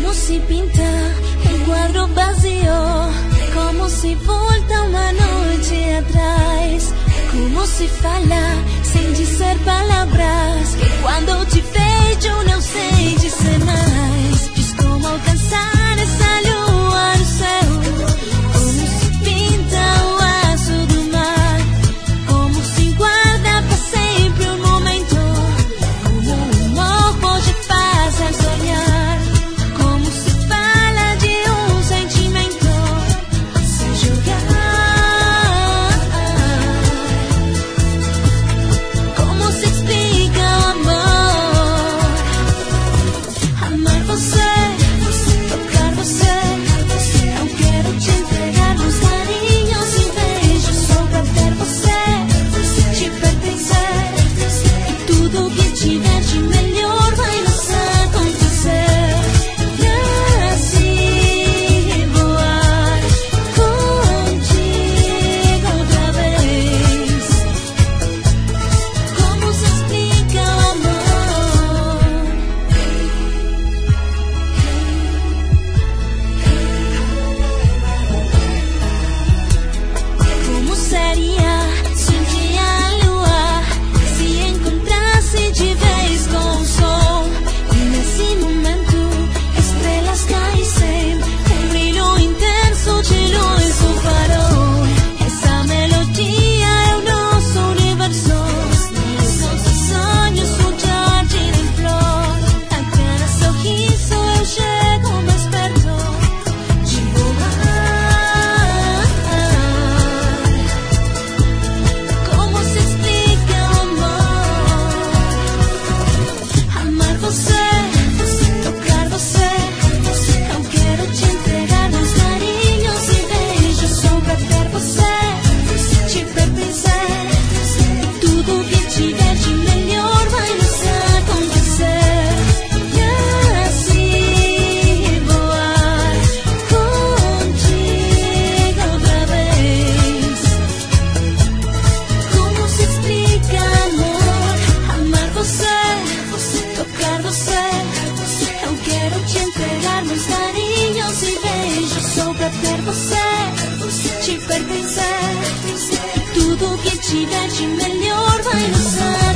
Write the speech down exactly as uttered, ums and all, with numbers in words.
Como si pinta un quadro vazio, como si volta uma noite atrás, como se fala sem dizer palavras, que quando te vejo não sei dizer mais. Diz como alcançar essa lua no céu, como se pinta o azul do mar, como se guarda para sempre um momento, como o amor pode fazer sonhar, como se fala de um sentimento sem jogar, como se explica o amor. Amar você, tocar você, eu quero te entregar meus carinhos e beijos só pra ter você, te pertencer, e tudo que tiver de melhor vai nos acontecer. E assim voar contigo outra vez. Como se explica o amor? Como seria se um dia a lua se encontrasse de vez com o sol? E nesse momento estrelas caíssem, um brilho intenso de luz no farol. Essa melodia é o nosso universo, os nossos sonhos, um jardim em flor. A cada sorriso eu chego mais perto de voar. Como se explica o amor? Amar você, tocar você, eu quero te entregar meus carinhos e beijos só pra ter você, te pertencer, tudo que tiver de melhor vai nos acontecer. E assim voar contigo outra vez. Como se explica amor? Amar você, tocar você, eu quero te entregar meus carinhos e beijos só pra ter você, te pertencer, tudo que tiver de melhor vai nos acontecer.